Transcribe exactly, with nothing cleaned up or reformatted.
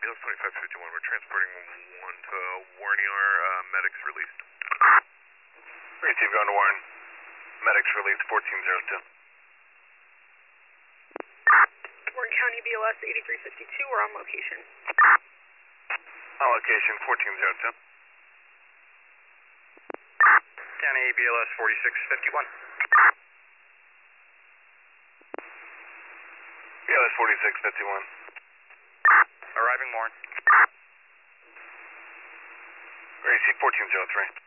Hills twenty-five fifty-one, we're transporting one to Warniar, uh, medics released. Receive, going to Warren. Medics released fourteen zero two. Warren County B L S eighty-three fifty-two, we're on location. On location fourteen zero two. County B L S forty-six fifty-one. B L S forty-six fifty-one. Arriving Warren. Receive fourteen zero three.